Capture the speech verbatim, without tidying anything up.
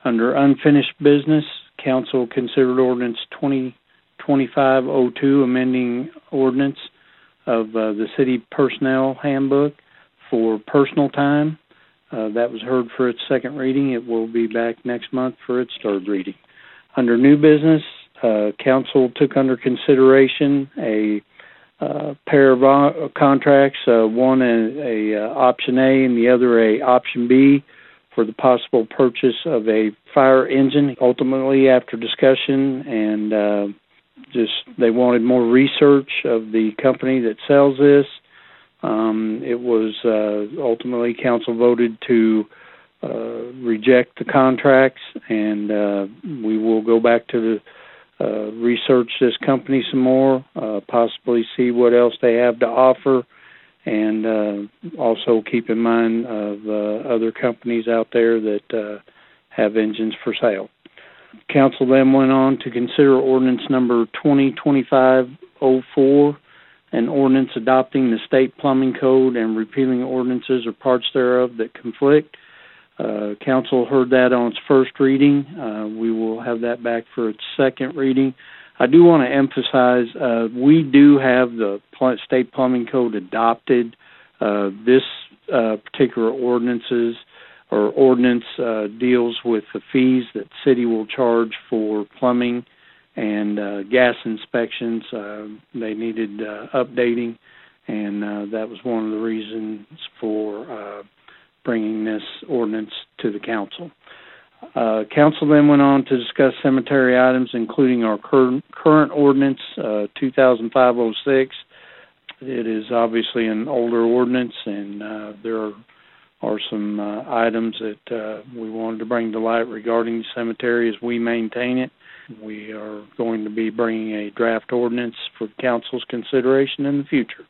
Under unfinished business, council considered ordinance twenty twenty-five oh two, amending ordinance of uh, the city personnel handbook for personal time. Uh, that was heard for its second reading. It will be back next month for its third reading. Under new business, uh, council took under consideration a uh, pair of uh, contracts, uh, one a, a uh, option A and the other a option B, for the possible purchase of a fire engine. Ultimately, after discussion and uh, just they wanted more research of the company that sells this, um, it was uh, ultimately council voted to uh, reject the contracts, and uh, we will go back to the uh, research this company some more, uh, possibly see what else they have to offer, and uh, also keep in mind of uh, other companies out there that uh, have engines for sale. Council then went on to consider ordinance number twenty twenty-five oh four, an ordinance adopting the state plumbing code and repealing ordinances or parts thereof that conflict. Uh, council heard that on its first reading. Uh, we will have that back for its second reading. I do want to emphasize uh, we do have the state plumbing code adopted. Uh, this uh, particular ordinances or ordinance uh, deals with the fees that city will charge for plumbing and uh, gas inspections. Uh, they needed uh, updating, and uh, that was one of the reasons for uh, bringing this ordinance to the council. Uh, council then went on to discuss cemetery items, including our cur- current ordinance, uh, two thousand five oh six. It is obviously an older ordinance, and uh, there are, are some uh, items that uh, we wanted to bring to light regarding the cemetery as we maintain it. We are going to be bringing a draft ordinance for council's consideration in the future.